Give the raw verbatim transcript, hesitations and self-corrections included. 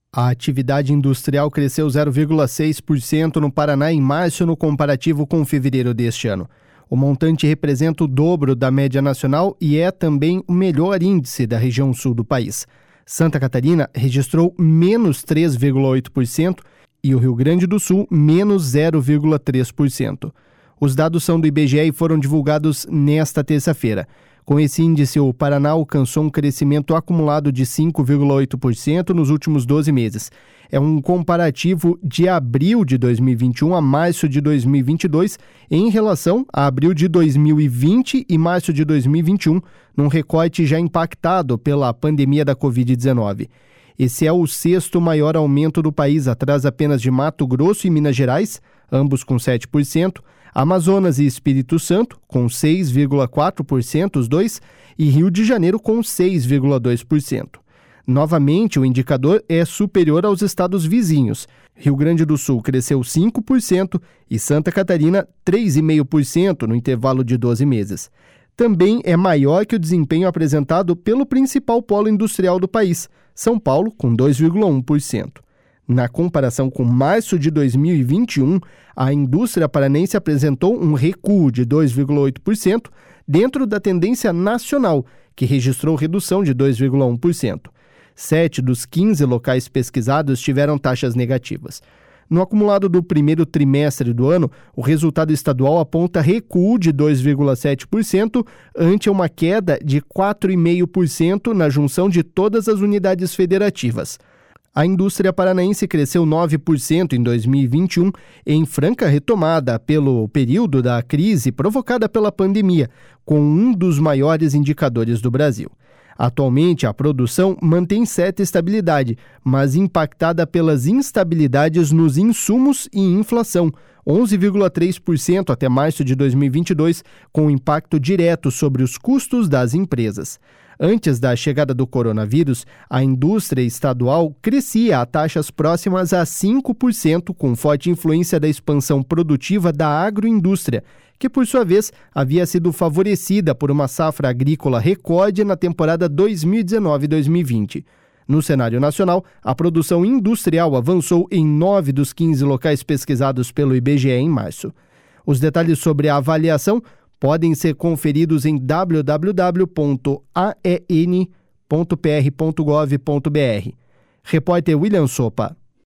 A atividade industrial cresceu zero vírgula seis por cento no Paraná em março no comparativo com fevereiro deste ano. O montante representa o dobro da média nacional e é também o melhor índice da região sul do país. Santa Catarina registrou menos três vírgula oito por cento e o Rio Grande do Sul menos zero vírgula três por cento. Os dados são do I B G E e foram divulgados nesta terça-feira. Com esse índice, o Paraná alcançou um crescimento acumulado de cinco vírgula oito por cento nos últimos doze meses. É um comparativo de abril de dois mil e vinte e um a março de dois mil e vinte e dois em relação a abril de dois mil e vinte e março de dois mil e vinte e um, num recorte já impactado pela pandemia da covid dezenove. Esse é o sexto maior aumento do país, atrás apenas de Mato Grosso e Minas Gerais, ambos com sete por cento, Amazonas e Espírito Santo, com seis vírgula quatro por cento os dois, e Rio de Janeiro com seis vírgula dois por cento. Novamente, o indicador é superior aos estados vizinhos. Rio Grande do Sul cresceu cinco por cento e Santa Catarina três vírgula cinco por cento no intervalo de doze meses. Também é maior que o desempenho apresentado pelo principal polo industrial do país, São Paulo, com dois vírgula um por cento. Na comparação com março de dois mil e vinte e um, a indústria paranense apresentou um recuo de dois vírgula oito por cento dentro da tendência nacional, que registrou redução de dois vírgula um por cento. Sete dos quinze locais pesquisados tiveram taxas negativas. No acumulado do primeiro trimestre do ano, o resultado estadual aponta recuo de dois vírgula sete por cento ante uma queda de quatro vírgula cinco por cento na junção de todas as unidades federativas. A indústria paranaense cresceu nove por cento em dois mil e vinte e um, em franca retomada pelo período da crise provocada pela pandemia, com um dos maiores indicadores do Brasil. Atualmente, a produção mantém certa estabilidade, mas impactada pelas instabilidades nos insumos e inflação, onze vírgula três por cento até março de dois mil e vinte e dois, com impacto direto sobre os custos das empresas. Antes da chegada do coronavírus, a indústria estadual crescia a taxas próximas a cinco por cento, com forte influência da expansão produtiva da agroindústria, que, por sua vez, havia sido favorecida por uma safra agrícola recorde na temporada dois mil e dezenove dois mil e vinte. No cenário nacional, a produção industrial avançou em nove dos quinze locais pesquisados pelo I B G E em março. Os detalhes sobre a avaliação podem ser conferidos em w w w ponto a e n ponto p r ponto gov ponto b r. Repórter William Sopa.